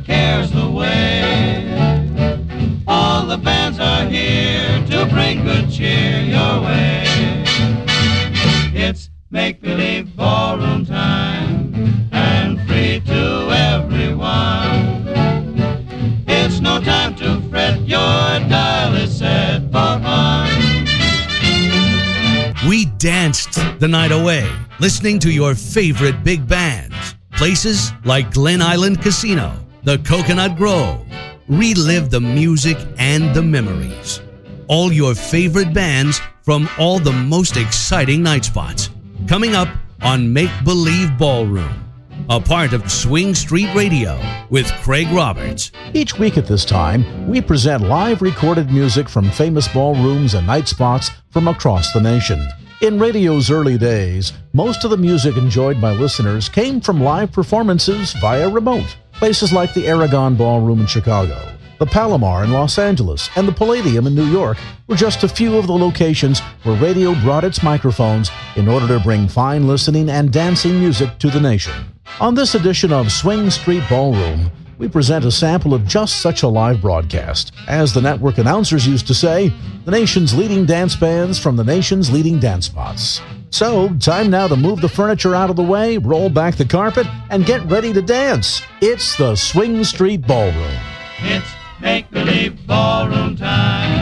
cares away. All the bands are here to bring good cheer your way. It's make-believe ballroom time, and free to everyone. It's no time to fret, your dial is set for fun. We danced the night away, listening to your favorite big bands. Places like Glen Island Casino, the Coconut Grove. Relive the music and the memories. All your favorite bands from all the most exciting night spots. Coming up on Make Believe Ballroom, a part of Swing Street Radio with Craig Roberts. Each week at this time, we present live recorded music from famous ballrooms and night spots from across the nation. In radio's early days, most of the music enjoyed by listeners came from live performances via remote. Places like the Aragon Ballroom in Chicago, the Palomar in Los Angeles, and the Palladium in New York were just a few of the locations where radio brought its microphones in order to bring fine listening and dancing music to the nation. On this edition of Swing Street Ballroom, we present a sample of just such a live broadcast. As the network announcers used to say, the nation's leading dance bands from the nation's leading dance spots. So, time now to move the furniture out of the way, roll back the carpet, and get ready to dance. It's the Swing Street Ballroom. It's make-believe ballroom time.